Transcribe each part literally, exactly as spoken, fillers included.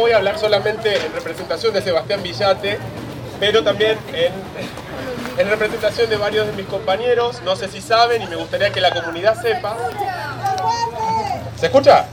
voy a hablar solamente en representación de Sebastián Villate, pero también en, en representación de varios de mis compañeros. No sé si saben y me gustaría que la comunidad sepa. ¿Se escucha?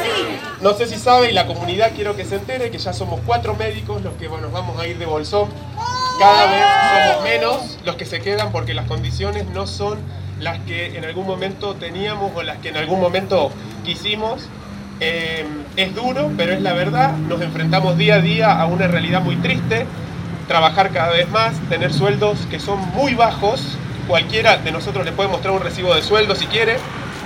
No sé si sabe y la comunidad quiero que se entere que ya somos cuatro médicos los que bueno, nos vamos a ir de Bolsón. Cada vez somos menos los que se quedan porque las condiciones no son las que en algún momento teníamos o las que en algún momento quisimos. Eh, es duro, pero es la verdad. Nos enfrentamos día a día a una realidad muy triste. Trabajar cada vez más, tener sueldos que son muy bajos. Cualquiera de nosotros le puede mostrar un recibo de sueldo si quiere.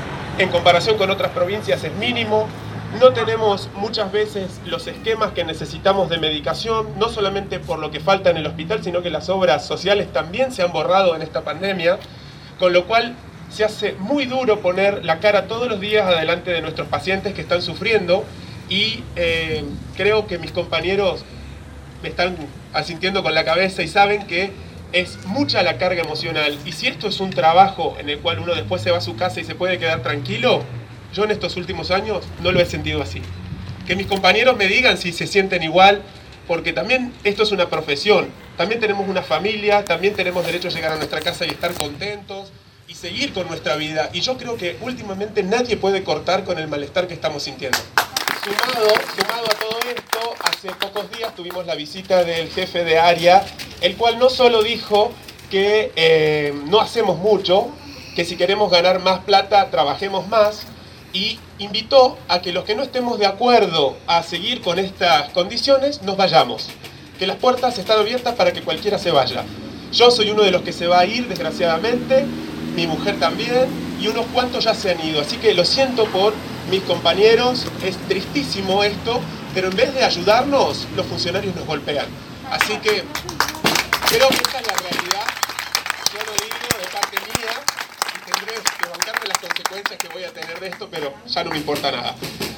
En comparación con otras provincias es mínimo. No tenemos muchas veces los esquemas que necesitamos de medicación, no solamente por lo que falta en el hospital, sino que las obras sociales también se han borrado en esta pandemia, con lo cual se hace muy duro poner la cara todos los días adelante de nuestros pacientes que están sufriendo y eh, creo que mis compañeros me están asintiendo con la cabeza y saben que es mucha la carga emocional y si esto es un trabajo en el cual uno después se va a su casa y se puede quedar tranquilo, yo en estos últimos años no lo he sentido así. Que mis compañeros me digan si se sienten igual, porque también esto es una profesión, también tenemos una familia, también tenemos derecho a llegar a nuestra casa y estar contentos y seguir con nuestra vida. Y yo creo que últimamente nadie puede cortar con el malestar que estamos sintiendo. Sumado, sumado a todo esto, hace pocos días tuvimos la visita del jefe de área, el cual no solo dijo que eh, no hacemos mucho, que si queremos ganar más plata, trabajemos más, y invitó a que los que no estemos de acuerdo a seguir con estas condiciones, nos vayamos. Que las puertas están abiertas para que cualquiera se vaya. Yo soy uno de los que se va a ir, desgraciadamente, mi mujer también, y unos cuantos ya se han ido. Así que lo siento por mis compañeros, es tristísimo esto, pero en vez de ayudarnos, los funcionarios nos golpean. Así que creo que esta es la realidad. Yo lo digo de parte mía, y tendré que bancarme las consecuencias que voy a tener de esto, pero ya no me importa nada.